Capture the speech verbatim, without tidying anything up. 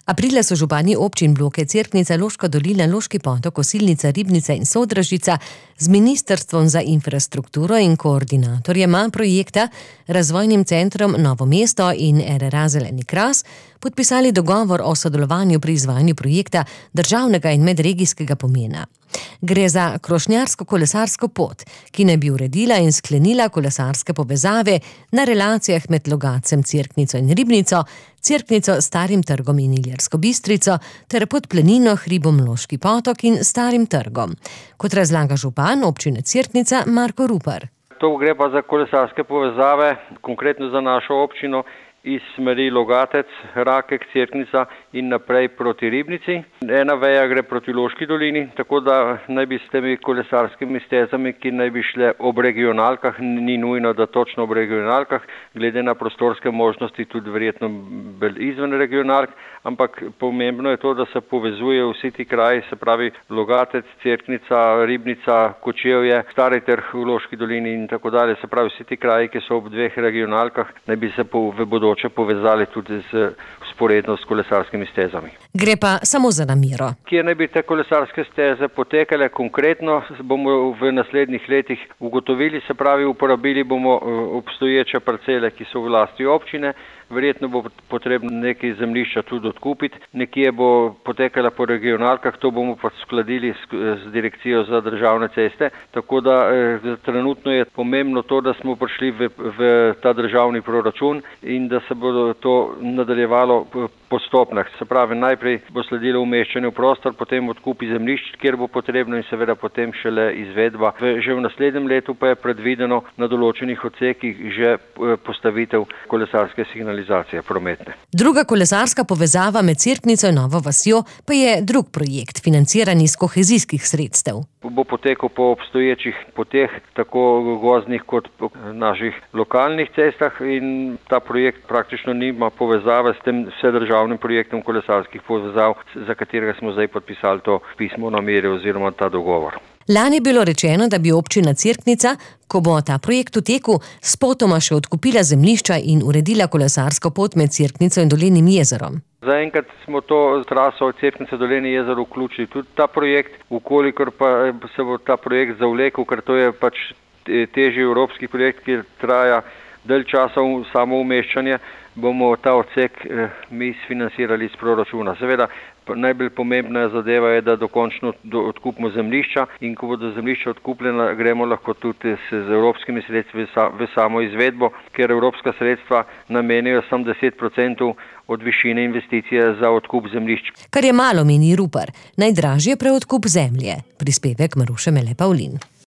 Aprila so župani občin Bloke, Cerknica, Loška dolina, Loški potok, Osilnica, Ribnica in Sodražica z Ministrstvom za infrastrukturo in koordinatorjema projekta, Razvojnim centrom Novo mesto in R R A Zeleni kras podpisali dogovor o sodelovanju pri izvajanju projekta državnega in medregijskega pomena. Gre za krošnjarsko-kolesarsko pot, ki naj bi uredila in sklenila kolesarske povezave na relacijah med Logatcem, Cerknico in Ribnico, Cerknico, Starim trgom in Ilirsko Bistrico ter pod Planino, hribom Loški potok in Starim trgom. Kot razlaga župan občine Cerknica Marko Rupar. To gre pa za kolesarske povezave, konkretno za našo občino, iz smeri Logatec, Rakek, Cerknica in naprej proti Ribnici. Ena veja gre proti Loški dolini, tako da naj bi s temi kolesarskimi stezami, ki naj bi šle ob regionalkah, ni nujno, da točno ob regionalkah, glede na prostorske možnosti tudi verjetno izven regionalk, ampak pomembno je to, da se povezujejo vsi ti kraji, se pravi Logatec, Cerknica, Ribnica, Kočevje, Stari trg v Loški dolini in tako dalje, se pravi vsi ti kraji, ki so ob dveh regionalkah, naj bi se po, v bodoče povezali tudi z vzporedno s kolesarskimi stezami. Gre pa samo za namero. Kje naj bi te kolesarske steze potekale konkretno, bomo v naslednjih letih ugotovili, se pravi uporabili bomo obstoječe parcele, ki so v lasti občine, verjetno bo potrebno nekaj zemljišča tudi odkupiti, nekje bo potekala po regionalkah, to bomo pa skladili s, z direkcijo za državne ceste, tako da eh, trenutno je pomembno to, da smo prišli v, v ta državni proračun in da se bo to nadaljevalo postopno. Se pravi, najprej bo sledilo umeščanje v prostor, potem odkupi zemljišč, kjer bo potrebno in seveda potem šele izvedba. V, že v naslednjem letu pa je predvideno na določenih odsekih že postavitev kolesarske signalizacije prometne. Druga kolesarska povezava med Cerknico in Novo vasjo pa je drug projekt, financiran iz kohezijskih sredstev. Bo potekal po obstoječih poteh, tako gozdnih kot po naših lokalnih cestah in ta projekt praktično nima povezave s tem vsedržavnim projektom kolesarskih povezav, za katerega smo zdaj podpisali to pismo namere oziroma ta dogovor. Lani je bilo rečeno, da bi občina Cerknica, ko bo ta projekt v teku, spotoma še odkupila zemljišča in uredila kolesarsko pot med Cerknico in Dolenjim jezerom. Zaenkrat smo to traso od Cerknice do Dolenje jezero vključili tudi ta projekt, ukolikor pa se bo ta projekt zavlekel, ker to je pač težji evropski projekt, ki traja dalj časa samo umeščanje, bomo ta odsek eh, mi sfinancirali iz proračuna. Seveda, najbolj pomembna zadeva je, da dokončno do, odkupimo zemljišča in ko bodo zemljišča odkupljena, gremo lahko tudi s, z evropskimi sredstvi v, v samo izvedbo, ker evropska sredstva namenijo samo deset procentov od višine investicije za odkup zemljišč. Kar je malo, meni Rupar, najdražje preodkup zemlje. Prispevek Maruše Mele Pavlin.